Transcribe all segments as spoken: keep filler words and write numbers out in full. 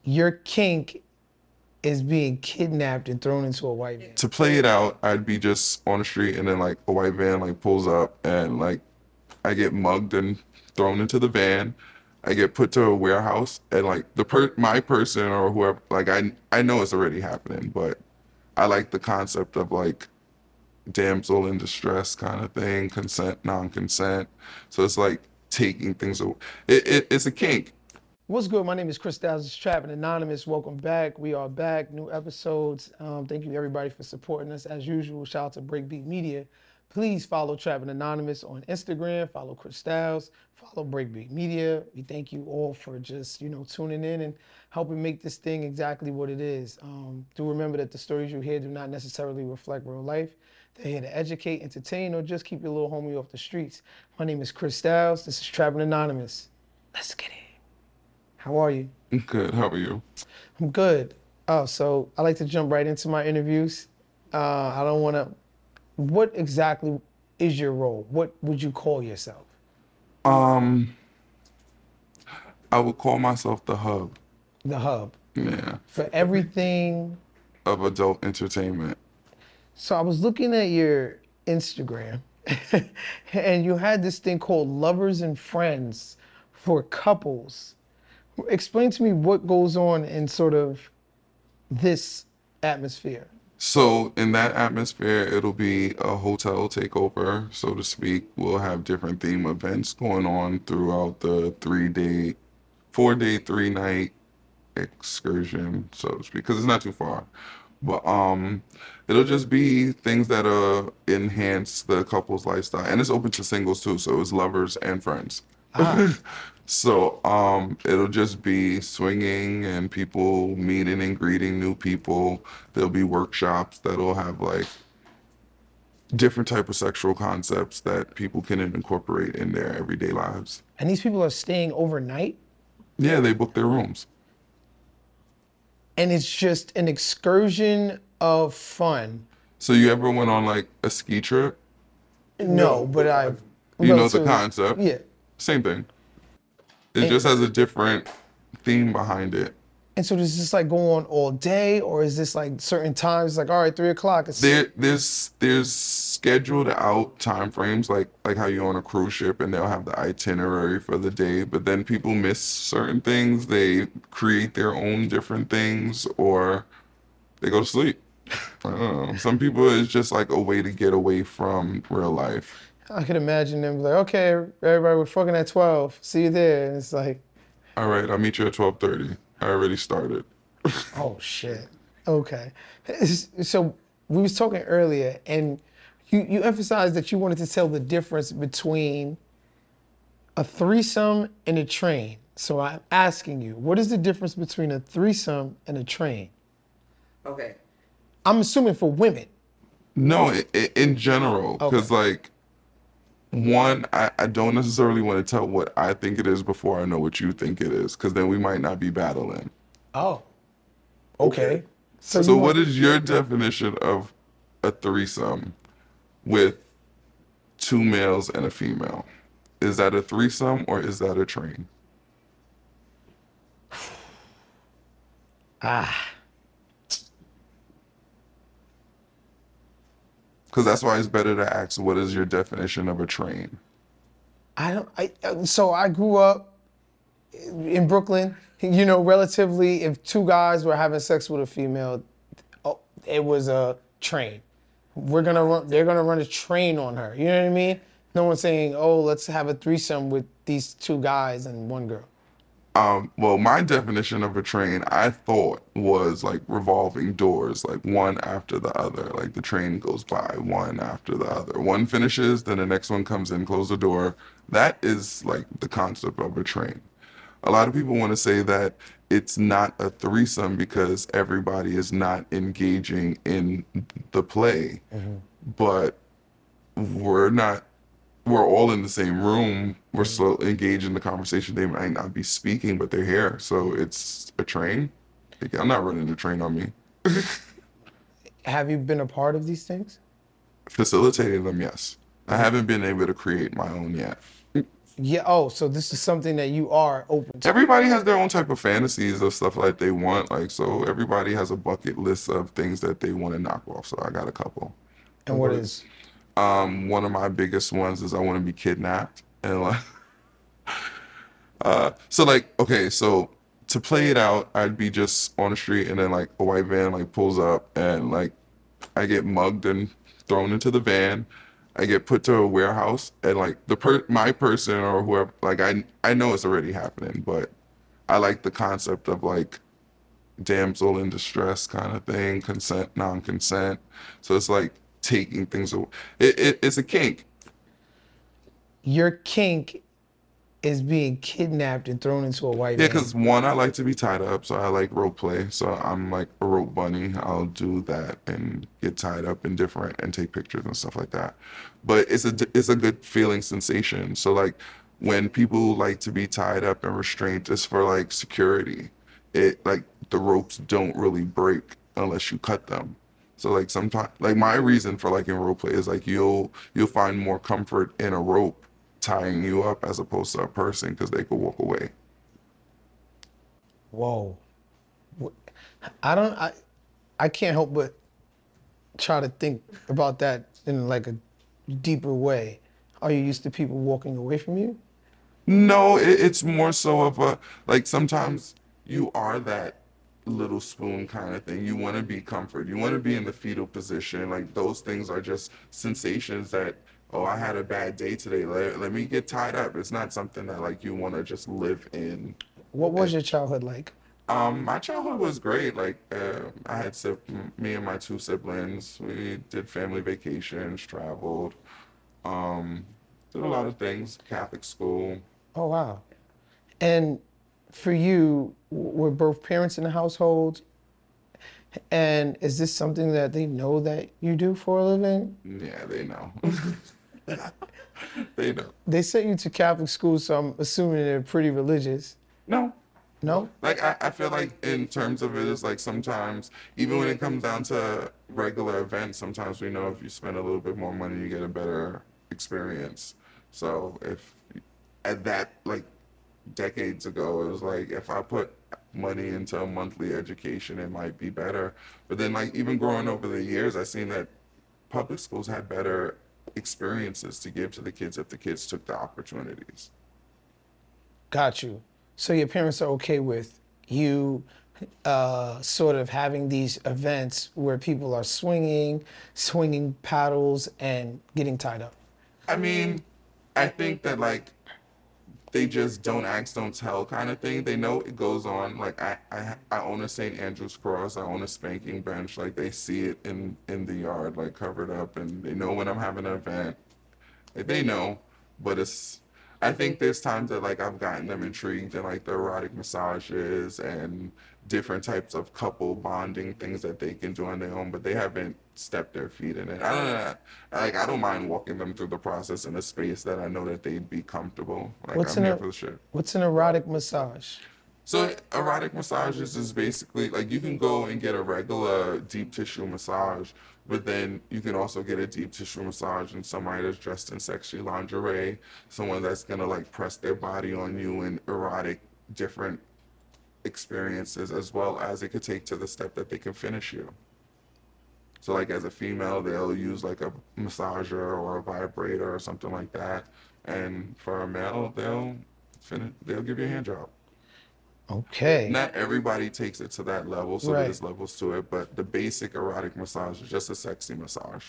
your kink is being kidnapped and thrown into a white van. To play it out, I'd be just on the street and then like a white van like pulls up and like I get mugged and thrown into the van. I get put to a warehouse and like the per my person or whoever, like I I know it's already happening, but I like the concept of like damsel in distress kind of thing, consent, non-consent. So it's like taking things away. It, it it's a kink. What's good? My name is Chris Styles. It's Trapping Anonymous. Welcome back. We are back. New episodes. Um, thank you everybody for supporting us. As usual, shout out to Breakbeat Media. Please follow Trapping Anonymous on Instagram. Follow Chris Styles. Follow Breakbeat Media. We thank you all for just, you know, tuning in and helping make this thing exactly what it is. Um, do remember that the stories you hear do not necessarily reflect real life. They're here to educate, entertain, or just keep your little homie off the streets. My name is Chris Styles. This is Trapping Anonymous. Let's get it. How are you? Good. How are you? I'm good. Oh, so I like to jump right into my interviews. Uh, I don't want to. What exactly is your role? What would you call yourself? Um, I would call myself the hub. The hub. Yeah. For everything. Of adult entertainment. So I was looking at your Instagram, and you had this thing called Lovers and Friends for couples. Explain to me what goes on in sort of this atmosphere. So in that atmosphere, it'll be a hotel takeover, so to speak. We'll have different theme events going on throughout the three-day, four-day, three-night excursion, so to speak, because it's not too far. But um, it'll just be things that uh enhance the couple's lifestyle, and it's open to singles too, so it's lovers and friends. Ah. So um, it'll just be swinging and people meeting and greeting new people. There'll be workshops that'll have like different type of sexual concepts that people can incorporate in their everyday lives. And these people are staying overnight? Yeah, they book their rooms. And it's just an excursion of fun. So you ever went on like a ski trip? No, but I've... You know the concept? Yeah. Same thing. It And- just has a different theme behind it. And so does this like go on all day, or is this like certain times, like, all right, three o'clock? It's... There, there's there's scheduled out time frames, like like how you're on a cruise ship and they'll have the itinerary for the day, but then people miss certain things. They create their own different things, or they go to sleep. I don't know. Some people, it's just like a way to get away from real life. I could imagine them like, okay, everybody, we're fucking at twelve. See you there. And it's like, all right, I'll meet you at twelve thirty. I already started. oh shit. Okay. So we was talking earlier, and you, you emphasized that you wanted to tell the difference between a threesome and a train. So I'm asking you, what is the difference between a threesome and a train? Okay. I'm assuming for women. No, i i in general, because Okay. like, one, I, I don't necessarily want to tell what I think it is before I know what you think it is, because then we might not be battling. Oh. Okay. So, you what want- is your definition of a threesome with two males and a female? Is that a threesome or is that a train? Ah. Because that's why it's better to ask, what is your definition of a train? I don't. I uh, so I grew up in Brooklyn. You know, relatively, if two guys were having sex with a female, oh, it was a train. We're gonna run. They're gonna run a train on her. You know what I mean? No one's saying, "Oh, let's have a threesome with these two guys and one girl." Um, well, my definition of a train, I thought, was like revolving doors, like one after the other. Like the train goes by one after the other. One finishes, then the next one comes in, close the door. That is like the concept of a train. A lot of people want to say that it's not a threesome because everybody is not engaging in the play, Mm-hmm. but we're not. We're all in the same room. We're still engaged in the conversation. They might not be speaking, but they're here. So it's a train. Like, I'm not running a train on me. Have you been a part of these things? Facilitating them, yes. I haven't been able to create my own yet. Yeah. Oh, so this is something that you are open to. Everybody has their own type of fantasies of stuff like they want. Like, so everybody has a bucket list of things that they want to knock off. So I got a couple. And what is? Um, one of my biggest ones is I want to be kidnapped. And like, uh, so like, okay, so to play it out, I'd be just on the street and then like a white van like pulls up and like I get mugged and thrown into the van. I get put to a warehouse and like the per my person or whoever, like I I know it's already happening, but I like the concept of like damsel in distress kind of thing, consent, non-consent. So it's like taking things away. It, it it's a kink. Your kink is being kidnapped and thrown into a white Yeah, van. because one, I like to be tied up, so I like rope play. So I'm like a rope bunny. I'll do that and get tied up and different and take pictures and stuff like that. But it's a it's a good feeling sensation. So like when people like to be tied up and restrained, it's for like security. It like the ropes don't really break unless you cut them. So like sometimes like my reason for liking rope play is like you'll you'll find more comfort in a rope tying you up as opposed to a person because they could walk away. Whoa. Wh- I don't. I I can't help but try to think about that in like a deeper way. Are you used to people walking away from you? No, it, it's more so of a like sometimes you are that little spoon kind of thing. You want to be comfort. You want to be in the fetal position. Like those things are just sensations that, oh, I had a bad day today. Let, let me get tied up. It's not something that like you want to just live in. What was your childhood like? Um, my childhood was great. Like, uh, I had sib- m- me and my two siblings. We did family vacations, traveled, um, did a lot of things. Catholic school. Oh wow. And for you, w- were both parents in the household? And is this something that they know that you do for a living? Yeah, they know. They know. They sent you to Catholic school, so I'm assuming they're pretty religious. No. No? Like I, I feel like in terms of it is like sometimes even when it comes down to regular events, sometimes we know if you spend a little bit more money, you get a better experience. So if at that like decades ago, it was like if I put money into a monthly education, it might be better. But then like even growing over the years, I seen that public schools had better experiences to give to the kids if the kids took the opportunities. Got you. So your parents are okay with you uh, sort of having these events where people are swinging, swinging paddles, and getting tied up. I mean, I think that like they just don't ask, don't tell kind of thing. They know it goes on. Like I, I, I own a Saint Andrew's cross. I own a spanking bench. Like they see it in in the yard, like covered up, and they know when I'm having an event. Like they know, but it's. I think there's times that like I've gotten them intrigued in like the erotic massages and different types of couple bonding things that they can do on their own, but they haven't stepped their feet in it. I don't know. Like I don't mind walking them through the process in a space that I know that they'd be comfortable. Like What's I'm an here e- for the shit. what's an erotic massage? So erotic massages is basically like you can go and get a regular deep tissue massage, but then you can also get a deep tissue massage in somebody that's dressed in sexy lingerie, someone that's gonna like press their body on you in erotic different experiences, as well as it could take to the step that they can finish you. So like as a female, they'll use like a massager or a vibrator or something like that, and for a male, they'll finish, they'll give you a hand job. Okay. Not everybody takes it to that level, so Right. there's levels to it, but the basic erotic massage is just a sexy massage.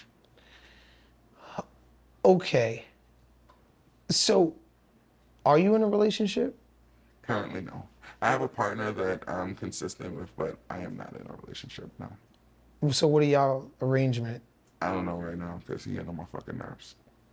Okay. So, are you in a relationship? Currently, no. I have a partner that I'm consistent with, but I am not in a relationship now. So, what are y'all arrangement? I don't know right now because he getting on my fucking nerves.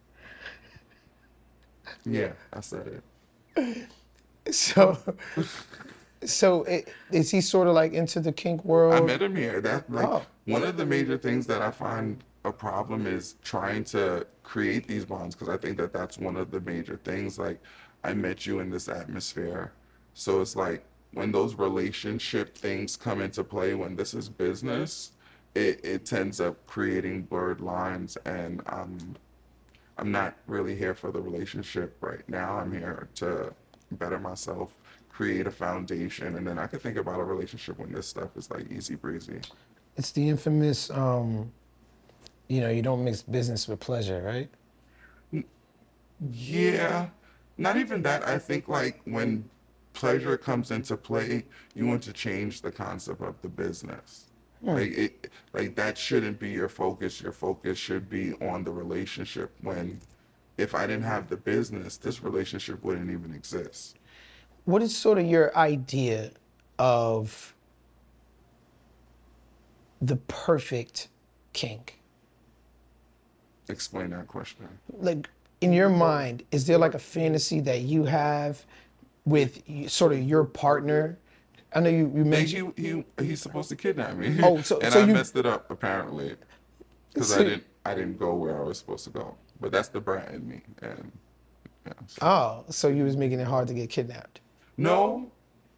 Yeah, I said it. So, so it, is he sort of like into the kink I world? met him here. That like Oh. one of the major things that I find a problem is trying to create these bonds because I think that that's one of the major things. Like I met you in this atmosphere, so it's like when those relationship things come into play, when this is business, it it tends up creating blurred lines, and um I'm not really here for the relationship right now. I'm here to better myself, create a foundation, and then I could think about a relationship when this stuff is like easy breezy. It's the infamous, um, you know, you don't mix business with pleasure, right? Yeah, not even that. I think like when pleasure comes into play, you want to change the concept of the business. Hmm. Like it, like that shouldn't be your focus. Your focus should be on the relationship. When if I didn't have the business, this relationship wouldn't even exist. What is sort of your idea of the perfect kink? Explain that question. Like in your mind, is there like a fantasy that you have with y- sort of your partner? I know you, you He, mentioned. he, he he's supposed to kidnap me, Oh, so and so I you messed it up apparently because I so didn't I didn't go where I was supposed to go. But that's the brat in me, and yeah. So. oh so you was making it hard to get kidnapped. No,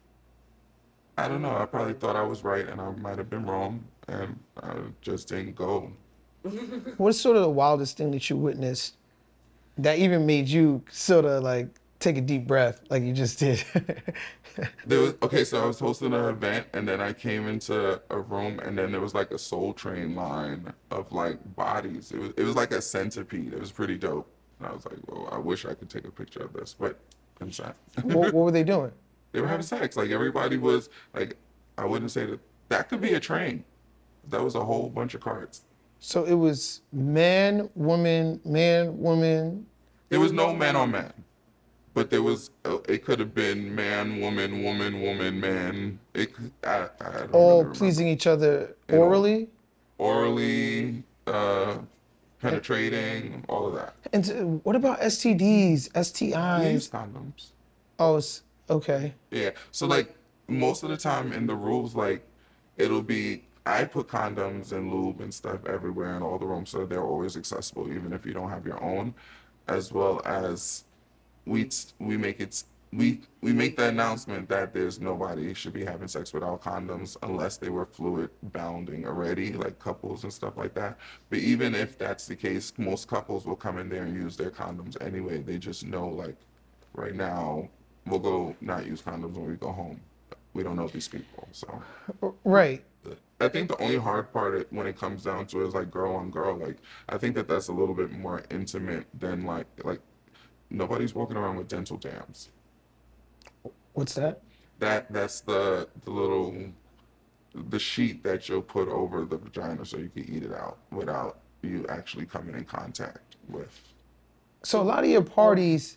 I don't know. I probably thought I was right, and I might have been wrong, and I just didn't go. What's sort of the wildest thing that you witnessed that even made you sort of like take a deep breath, like you just did? There was okay, so I was hosting an event, and then I came into a room, and then there was like a Soul Train line of like bodies. It was it was like a centipede. It was pretty dope, and I was like, well, I wish I could take a picture of this, but I'm sad. what, what were they doing? They were having sex. Like everybody was like, I wouldn't say that that could be a train. That was a whole bunch of carts. So it was man, woman, man, woman. There was no man on man, but there was. Uh, it could have been man, woman, woman, woman, man. It. could- I. I don't really All remember. pleasing each other And all- orally. Orally, uh, penetrating, all of that. And t- what about S T Ds, We use S T Is? condoms. Oh, it's, okay. Yeah. So like most of the time in the rules, like it'll be I put condoms and lube and stuff everywhere in all the rooms, so they're always accessible, even if you don't have your own. As well as we we make it we we make the announcement that there's nobody should be having sex without condoms unless they were fluid bounding already, like couples and stuff like that. But even if that's the case, most couples will come in there and use their condoms anyway. They just know like right now we'll go not use condoms when we go home. We don't know these people, so Right. I think the only hard part it- when it comes down to it is like girl on girl. Like I think that that's a little bit more intimate than like like nobody's walking around with dental dams. What's that? That that's the the little the sheet that you'll put over the vagina so you can eat it out without you actually coming in contact with. So a lot of your parties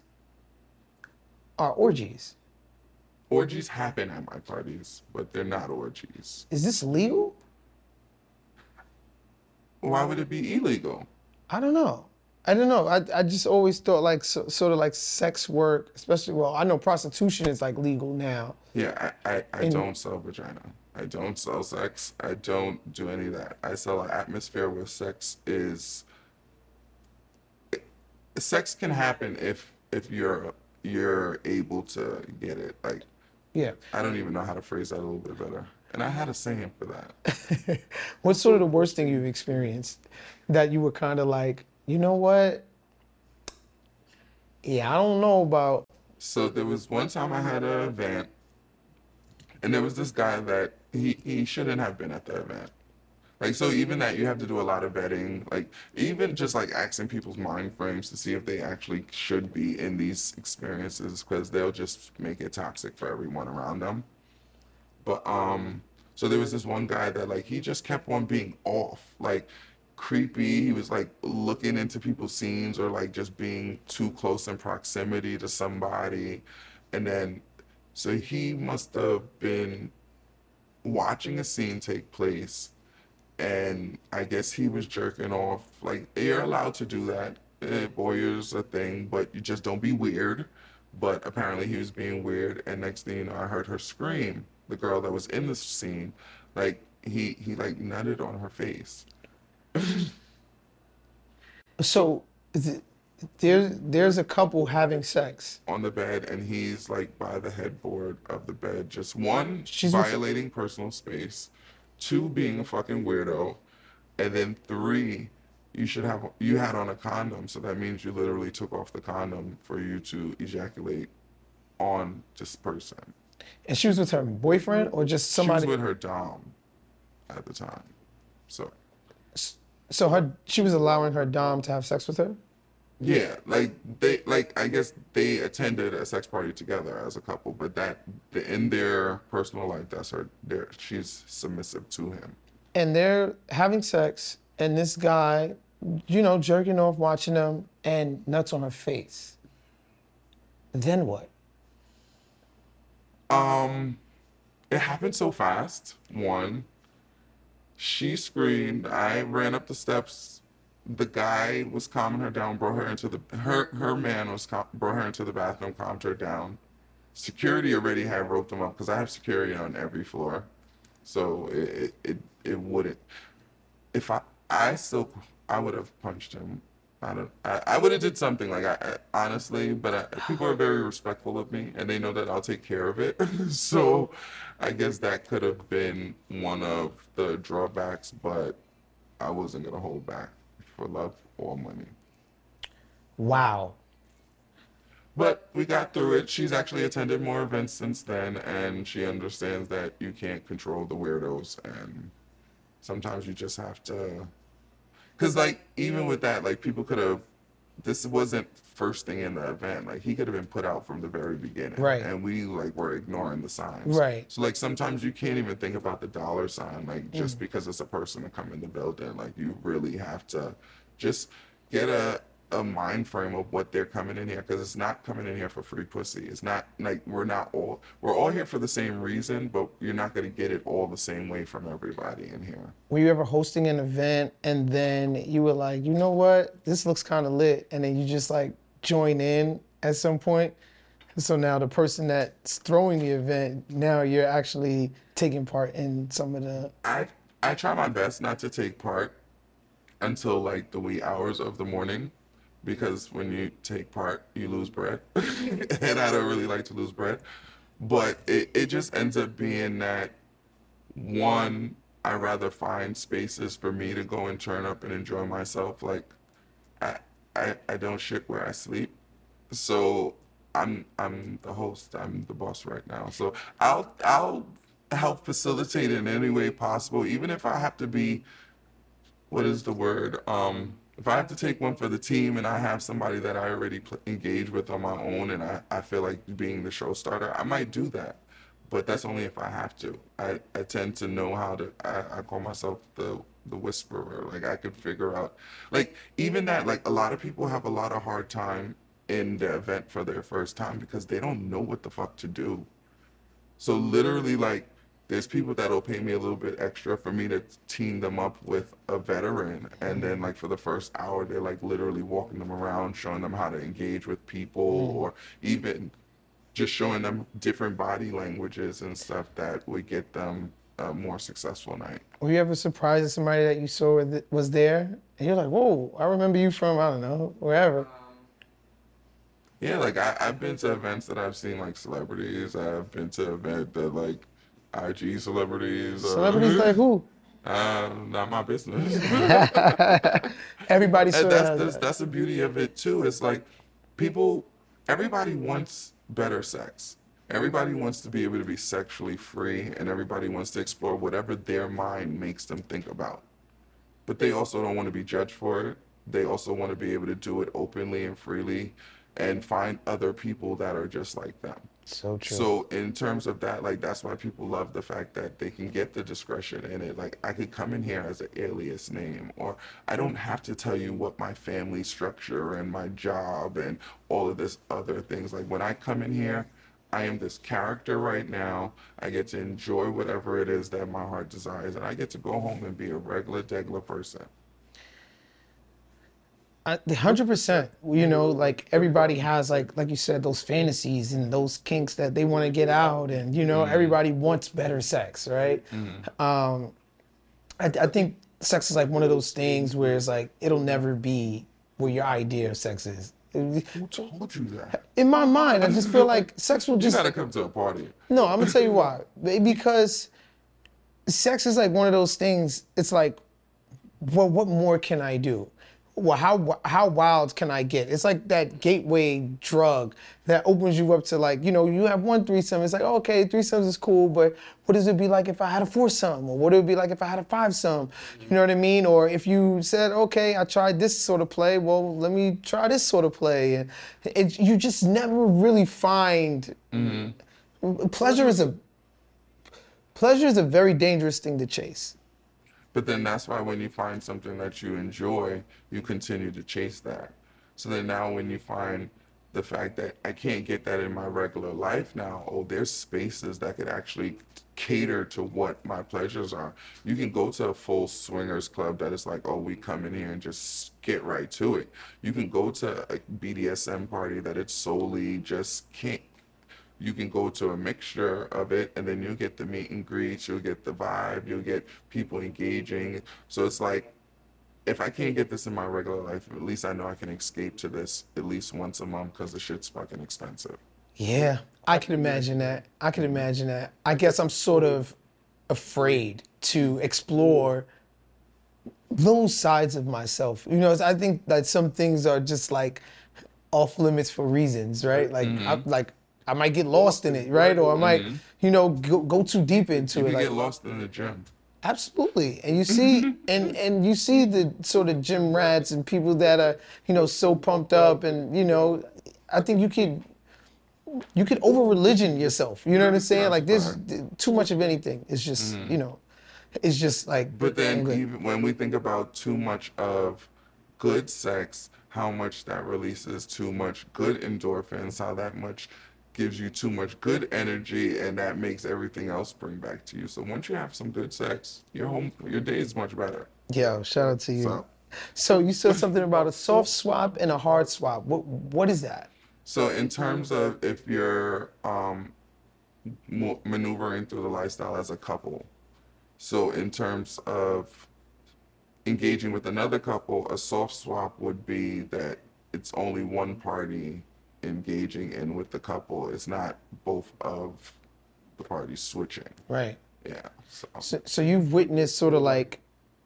are orgies. Orgies happen at my parties, but they're not orgies. Is this legal? Why would it be illegal? I don't know. I don't know. I, I just always thought like so, sort of like sex work, especially, well, I know prostitution is like legal now. Yeah, I, I, I And- don't sell vagina. I don't sell sex. I don't do any of that. I sell an atmosphere where sex is sex can happen if if you're you're able to get it. Like Yeah. I don't even know how to phrase that a little bit better. And I had a saying for that. What's sort of the worst thing you've experienced that you were kind of like, you know what? Yeah, I don't know about. So there was one time I had an event, and there was this guy that he he shouldn't have been at the event. Like so, even that you have to do a lot of vetting. Like even just like asking people's mind frames to see if they actually should be in these experiences, because they'll just make it toxic for everyone around them. But um, so there was this one guy that like he just kept on being off, like creepy. He was like looking into people's scenes or like just being too close in proximity to somebody, and then so he must have been watching a scene take place, and I guess he was jerking off. Like you're allowed to do that. Eh, voyeur's a thing, but you just don't be weird. But apparently he was being weird, and next thing you know, I heard her scream. The girl that was in the scene, like he he like nutted on her face. So is it, there's there's a couple having sex. On the bed, and he's like by the headboard of the bed. Just one, She's with- violating personal space, two, being a fucking weirdo, and then three, you should have you had on a condom, so that means you literally took off the condom for you to ejaculate on this person. And she was with her boyfriend or just somebody? She was with her dom at the time. So So her, she was allowing her dom to have sex with her? yeah, like they like I guess they attended a sex party together as a couple, but that in their personal life, that's her. There, she's submissive to him. And they're having sex, and this guy, you know, jerking off, watching them, and nuts on her face. Then what? Um, it happened so fast. One, she screamed. I ran up the steps. The guy was calming her down, brought her into the her her man was cal- brought her into the bathroom, calmed her down. Security already had roped him up because I have security on every floor, so it it it, it wouldn't. If I I still I would have punched him. I don't. I, I would have did something like I, I honestly, but I, people are very respectful of me, and they know that I'll take care of it. So, I guess that could have been one of the drawbacks, but I wasn't gonna hold back for love or money. Wow. But we got through it. She's actually attended more events since then, and she understands that you can't control the weirdos, and sometimes you just have to. Because, like, even with that, like, people could have. This wasn't first thing in the event. Like, he could have been put out from the very beginning. Right. And we, like, were ignoring the signs. Right. So, like, sometimes you can't even think about the dollar sign, like, just because it's a person to come in the building. Like, you really have to just get a, a mind frame of what they're coming in here. Because it's not coming in here for free pussy. It's not, like, we're not all, we're all here for the same reason, but you're not going to get it all the same way from everybody in here. Were you ever hosting an event and then you were like, you know what, this looks kind of lit, and then you just like join in at some point? So now the person that's throwing the event, now you're actually taking part in some of the. I I try my best not to take part until like the wee hours of the morning, because when you take part, you lose bread, and I don't really like to lose bread. But it, it just ends up being that one, I rather find spaces for me to go and turn up and enjoy myself. Like I I, I don't shit where I sleep, so I'm I'm the host. I'm the boss right now. So I'll I'll help facilitate in any way possible, even if I have to be, what is the word? Um, if I have to take one for the team and I have somebody that I already pl- engage with on my own, and I, I feel like being the show starter, I might do that. But that's only if I have to. I, I tend to know how to, I, I call myself the the whisperer. Like I could figure out, like even that, like a lot of people have a lot of hard time in the event for their first time because they don't know what the fuck to do. So literally, like, there's people that'll pay me a little bit extra for me to team them up with a veteran, and then like for the first hour, they're like literally walking them around, showing them how to engage with people, or even just showing them different body languages and stuff that would get them a more successful night. Were you ever surprised at somebody that you saw that was there, and you're like, whoa, I remember you from, I don't know, wherever? Yeah, like I, I've been to events that I've seen like celebrities. I've been to events that like I G celebrities. Celebrities uh, like who? Uh, not my business. Everybody And sort of that's, has that's that. that's the beauty of it too. It's like people, everybody wants better sex. Everybody wants to be able to be sexually free, and everybody wants to explore whatever their mind makes them think about. But they also don't want to be judged for it. They also want to be able to do it openly and freely, and find other people that are just like them. So true. So in terms of that, like that's why people love the fact that they can get the discretion in it. Like I could come in here as an alias name, or I don't have to tell you what my family structure and my job and all of this other things. Like when I come in here, I am this character right now. I get to enjoy whatever it is that my heart desires, and I get to go home and be a regular, degular person. I- The hundred percent, you know, like everybody has like, like you said, those fantasies and those kinks that they want to get out, and you know, everybody wants better sex, right? Um, I, I think sex is like one of those things where it's like it'll never be where your idea of sex is. Who told you that? In my mind, I just feel like sex will You just. gotta come to a party. No, I'm gonna tell you why. Because sex is like one of those things. It's like, well, what more can I do? well, how how wild can I get? It's like that gateway drug that opens you up to, like, you know, you have one threesome. It's like, okay, threesomes is cool, but what does it be like if I had a foursome? Or what would it be like if I had a fivesome? You know what I mean? Or if you said, okay, I tried this sort of play, well, let me try this sort of play. And it, you just never really find Mm-hmm. pleasure is a pleasure is a very dangerous thing to chase. But then that's why when you find something that you enjoy, you continue to chase that. So then now when you find the fact that I can't get that in my regular life now, oh, there's spaces that could actually cater to what my pleasures are. You can go to a full swingers club that is like, oh, we come in here and just get right to it. You can go to a B D S M party that it's solely just can't. You can go to a mixture of it, and then you'll get the meet and greets, you'll get the vibe, you'll get people engaging. So it's like, if I can't get this in my regular life, at least I know I can escape to this at least once a month because the shit's fucking expensive. Yeah, I can imagine that. I can imagine that. I guess I'm sort of afraid to explore those sides of myself. You know, I think that some things are just like off limits for reasons, right? Like, Mm-hmm. I, like I might get lost in it, right? Or I might, Mm-hmm. you know, go, go too deep into You it. can Like, get lost in the gym. absolutely. And you see, and and you see the sort of gym rats and people that are, you know, so pumped up, and you know, I think you could you could over religion yourself. You know what I'm saying? Like, there's too much of anything. It's just, you know, it's just like. But then okay. even when we think about too much of good sex, how much that releases too much good endorphins, how that much gives you too much good energy, and that makes everything else bring back to you. So once you have some good sex, your home your day is much better. Yo, shout out to you. So So you said something about a soft swap and a hard swap. What what is that? so in terms of if you're um mo- maneuvering through the lifestyle as a couple, so in terms of engaging with another couple, a soft swap would be that it's only one party engaging in with the couple. It's not both of the parties switching. Right. Yeah. So So, so you've witnessed sort of like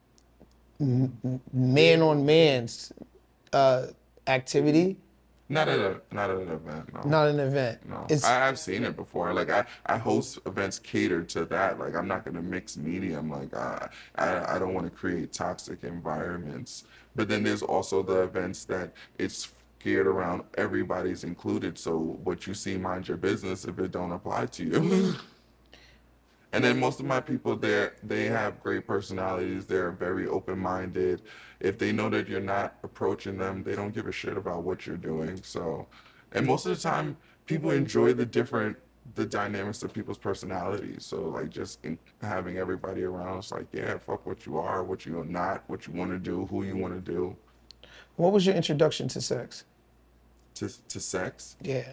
man on man's uh, activity, not at a not at an event. No. not an event. No, It's I, I've seen it before. Like I, I host events catered to that. Like I'm not gonna mix medium. Like I, I, I don't want to create toxic environments. But then there's also the events that it's geared around everybody's included. So what you see, mind your business if it don't apply to you. And then most of my people there, they have great personalities. They're very open-minded. If they know that you're not approaching them, they don't give a shit about what you're doing. So, and most of the time, people enjoy the different, the dynamics of people's personalities. So, like, just in, having everybody around, it's like, yeah, fuck what you are, what you're not, what you want to do, who you want to do. what was your introduction to sex? To to sex. Yeah.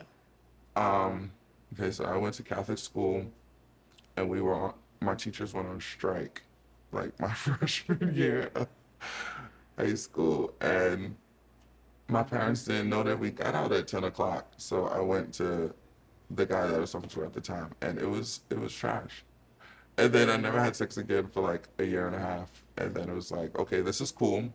Um, okay, so I went to Catholic school. And we were on, my teachers went on strike, like my freshman year of high school. And my parents didn't know that we got out at ten o'clock. So I went to the guy that I was talking to at the time, and it was it was trash. And then I never had sex again for like a year and a half. And then it was like, okay, this is cool.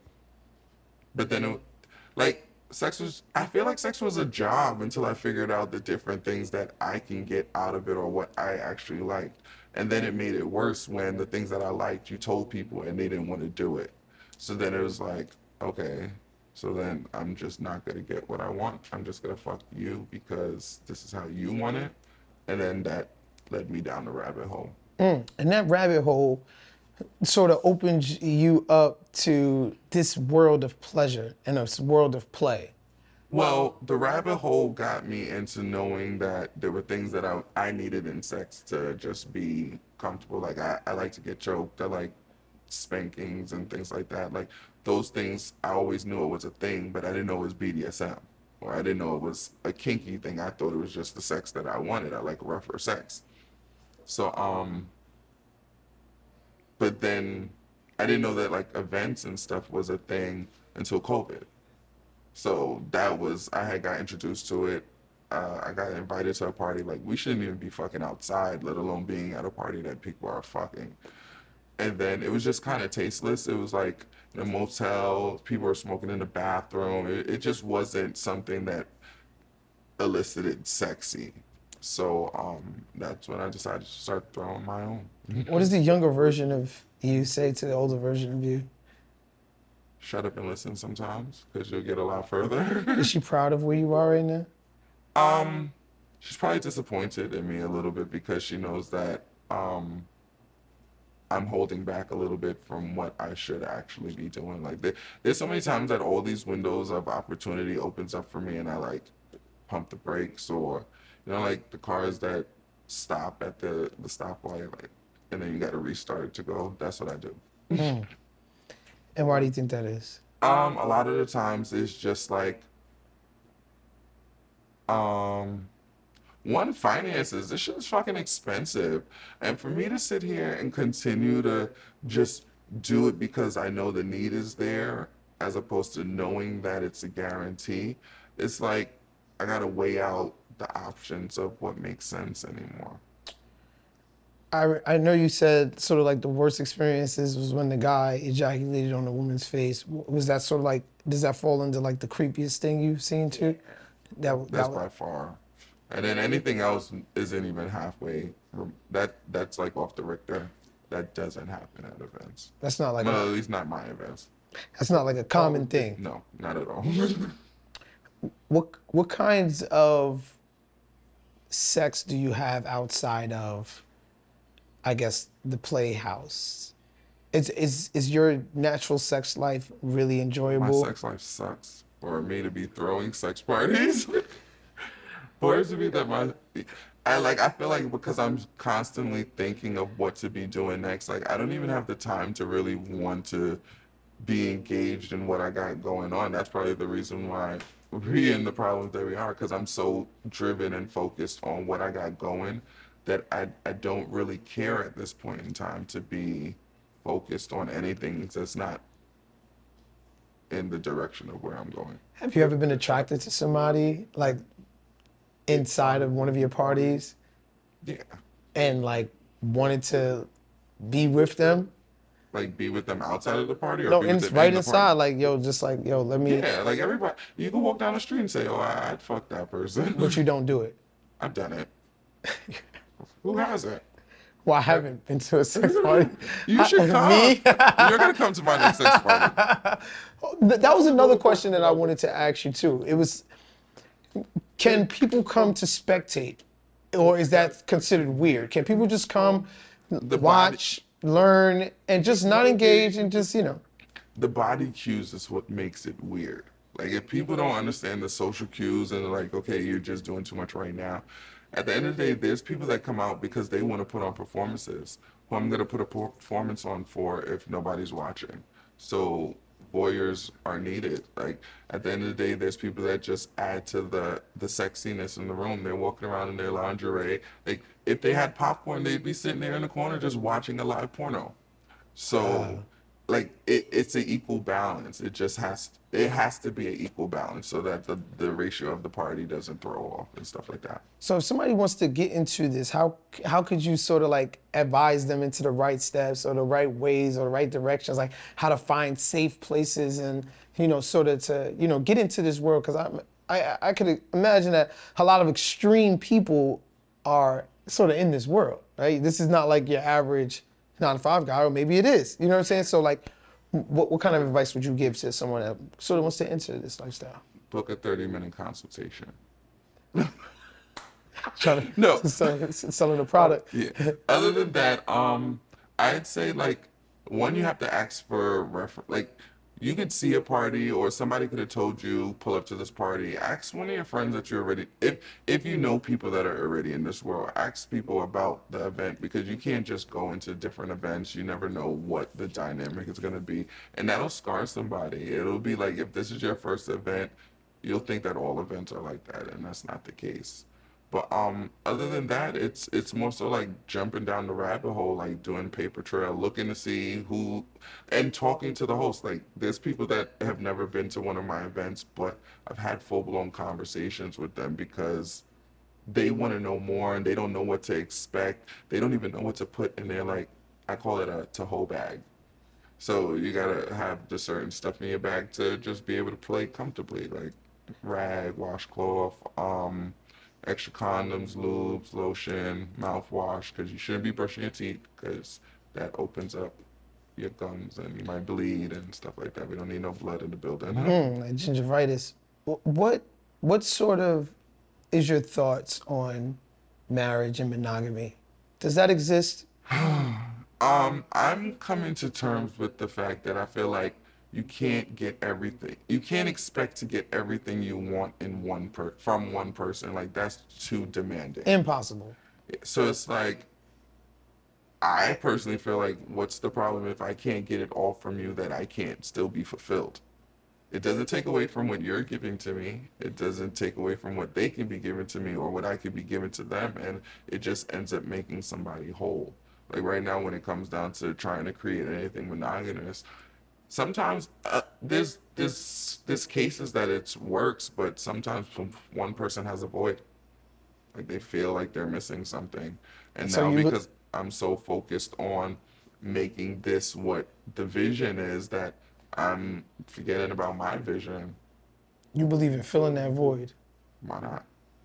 But then it, like, sex was, I feel like sex was a job until I figured out the different things that I can get out of it or what I actually liked. And then it made it worse when the things that I liked, you told people and they didn't want to do it. So then it was like, okay, so then I'm just not going to get what I want. I'm just going to fuck you because this is how you want it. And then that led me down the rabbit hole. Mm. And that rabbit hole sort of opens you up to this world of pleasure and this world of play. Well, the rabbit hole got me into knowing that there were things that I, I needed in sex to just be comfortable. Like I, I like to get choked. I like spankings and things like that. Like those things, I always knew it was a thing, but I didn't know it was B D S M. Or I didn't know it was a kinky thing. I thought it was just the sex that I wanted. I like rougher sex. So, um, but then I didn't know that like events and stuff was a thing until COVID. So that was, I had got introduced to it. Uh, I got invited to a party. Like, we shouldn't even be fucking outside, let alone being at a party that people are fucking. and then it was just kind of tasteless. It was like in a motel, people were smoking in the bathroom. It, it just wasn't something that elicited sexy. So um, that's when I decided to start throwing my own. What does the younger version of you say to the older version of you? Shut up and listen sometimes, because you'll get a lot further. Is she proud of where you are right now? um, she's probably disappointed in me a little bit because she knows that um, I'm holding back a little bit from what I should actually be doing. Like there, there's so many times that all these windows of opportunity opens up for me, and I like pump the brakes, or you know, like the cars that stop at the the stoplight, like, and then you got to restart it to go. That's what I do. Mm. And why do you think that is? Um, a lot of the times it's just like, um, one, finances. This shit is fucking expensive, and for me to sit here and continue to just do it because I know the need is there, as opposed to knowing that it's a guarantee, it's like I gotta weigh out the options of what makes sense anymore. I, I know you said sort of like the worst experiences was when the guy ejaculated on a woman's face. Was that sort of like, does that fall into like the creepiest thing you've seen too? That, That's that by far. And then anything else isn't even halfway. That that's like off the Richter. That doesn't happen at events. That's not like Well, a, at least not my events. that's not like a common thing. No, not at all. What what kinds of sex do you have outside of, I guess, the playhouse? Is is is your natural sex life really My enjoyable? sex life sucks. For me to be throwing sex parties. For it to be that my, I like, I feel like because I'm constantly thinking of what to be doing next, like I don't even have the time to really want to be engaged in what I got going on. That's probably the reason why we're in the problems that we are, because I'm so driven and focused on what I got going that I, I don't really care at this point in time to be focused on anything that's not in the direction of where I'm going. Have you ever been attracted to somebody like inside of one of your parties Yeah. and like wanted to be with them? Like be with them outside of the party, or No, be in, with them right in the inside, party? like yo, just like yo, let me. Yeah, like everybody, you can walk down the street and say, "Oh, I, I'd fuck that person." But you don't do it. I've done it. Who hasn't? Well, I haven't been to a sex party. You should come. Me? You're gonna come to my next sex party. Th- That was another question that I wanted to ask you too. It was, can people come to spectate, or is that considered weird? Can people just come, The watch, learn, and just not engage and just you know? The body cues is what makes it weird. Like if people don't understand the social cues and they're like, okay, you're just doing too much right now. At the end of the day, there's people that come out because they want to put on performances. Who I'm gonna put a performance on for if nobody's watching. So voyeurs are needed. Like at the end of the day, there's people that just add to the the sexiness in the room. They're walking around in their lingerie. Like if they had popcorn, they'd be sitting there in the corner just watching a live porno. So like it, it's an equal balance. It just has it has to be an equal balance so that the, the ratio of the party doesn't throw off and stuff like that. So if somebody wants to get into this, how how could you sort of like advise them into the right steps or the right ways or the right directions, like how to find safe places and you know sort of to you know get into this world? Because I I I could imagine that a lot of extreme people are sort of in this world, right? This is not like your average nine to five guy, or maybe it is. You know what I'm saying? So like, what what kind of advice would you give to someone that sort of wants to enter this lifestyle? Book a thirty minute consultation. Trying to No. sell, selling a product. Yeah. Other than that, um, I'd say like one, you have to ask for refer like you could see a party or somebody could have told you pull up to this party. Ask one of your friends that you're already if if you know people that are already in this world, ask people about the event because you can't just go into different events. You never know what the dynamic is gonna be. And that'll scar somebody. It'll be like if this is your first event, you'll think that all events are like that, and that's not the case. But um, other than that, it's it's more so like jumping down the rabbit hole, like doing paper trail, looking to see who, and talking to the host. Like there's people that have never been to one of my events, but I've had full blown conversations with them because they want to know more and they don't know what to expect. They don't even know what to put in their like I call it a to-ho bag. So you gotta have the certain stuff in your bag to just be able to play comfortably, like rag, washcloth, um, extra condoms, lubes, lotion, mouthwash, because you shouldn't be brushing your teeth because that opens up your gums and you might bleed and stuff like that. We don't need no blood in the building. Mm, like gingivitis. Wh- What what sort of is your thoughts on marriage and monogamy? Does that exist? Um, I'm coming to terms with the fact that I feel like you can't get everything. You can't expect to get everything you want in one per from one person. Like that's too demanding. Impossible. So it's like I personally feel like what's the problem if I can't get it all from you that I can't still be fulfilled? It doesn't take away from what you're giving to me. It doesn't take away from what they can be giving to me or what I could be giving to them. And it just ends up making somebody whole. Like right now, when it comes down to trying to create anything monogamous, sometimes uh, there's there's there's cases that it works, but sometimes one person has a void. Like they feel like they're missing something. And So now you look, because I'm so focused on making this what the vision is that I'm forgetting about my vision. you believe in filling that void. Why not?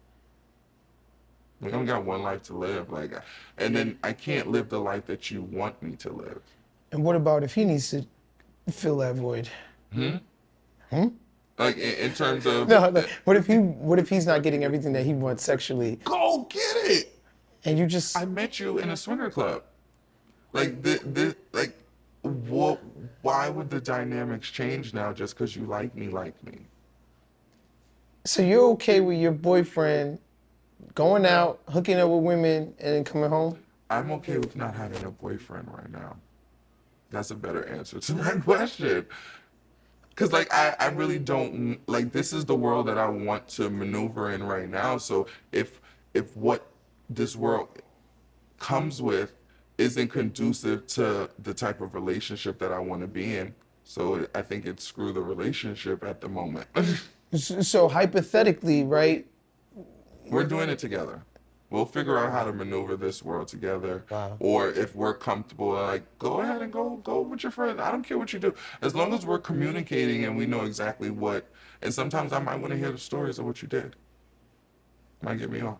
We only got one life to live, like, and then I can't live the life that you want me to live. And what about if he needs to fill that void? Hmm? Hmm? Like in, in terms of No, no. What if he what if he's not getting everything that he wants sexually go get it. and you just I met you in a swinger club. Like the the like what? Why would the dynamics change now just because you like me, like me? so you're okay with your boyfriend going out, hooking up with women and then coming home? I'm okay with not having a boyfriend right now. That's a better answer to that question. Cause like I, I really don't like this is the world that I want to maneuver in right now. So if if what this world comes with isn't conducive to the type of relationship that I want to be in, so I think it's screw the relationship at the moment. So, so hypothetically, right? We're doing it together. We'll figure out how to maneuver this world together. Wow. Or if we're comfortable, like go ahead and go go with your friend. I don't care what you do. As long as we're communicating and we know exactly what and sometimes I might want to hear the stories of what you did. Might get me on.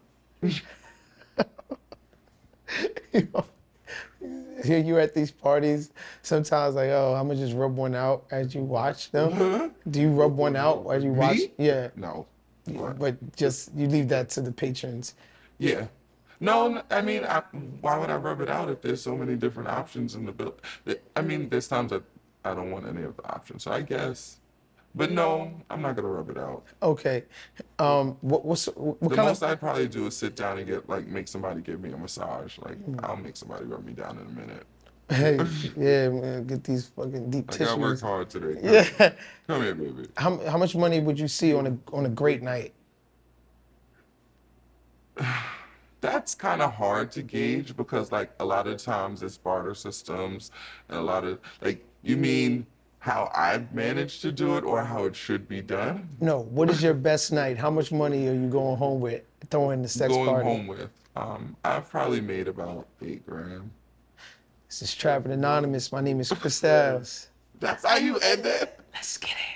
You know, here you at these parties, sometimes like, oh, I'm gonna just rub one out as you watch them. Huh? Do you rub one out as you watch? Me? Yeah. No. What? But just you leave that to the patrons. Yeah. No, n- I mean, I, why would I rub it out if there's so many different options in the build? I mean, there's times that I don't want any of the options, so I guess. But no, I'm not gonna rub it out. Okay. Um, what what's what The kind most of I'd probably do is sit down and get like make somebody give me a massage. Like I'll make somebody rub me down in a minute. hey, yeah, man, get these fucking deep Like I worked tissues. hard today. Come, Yeah. come here, baby. How how much money would you see on a on a great night? That's kind of hard to gauge because like a lot of times it's barter systems and a lot of like you mean how I've managed to do it or how it should be done? No, what is your best night? How much money are you going home with throwing the sex Going party? home with. Um, I've probably made about eight grand. This is Trapping Anonymous. My name is Chris Styles. That's how you end it? Let's get it.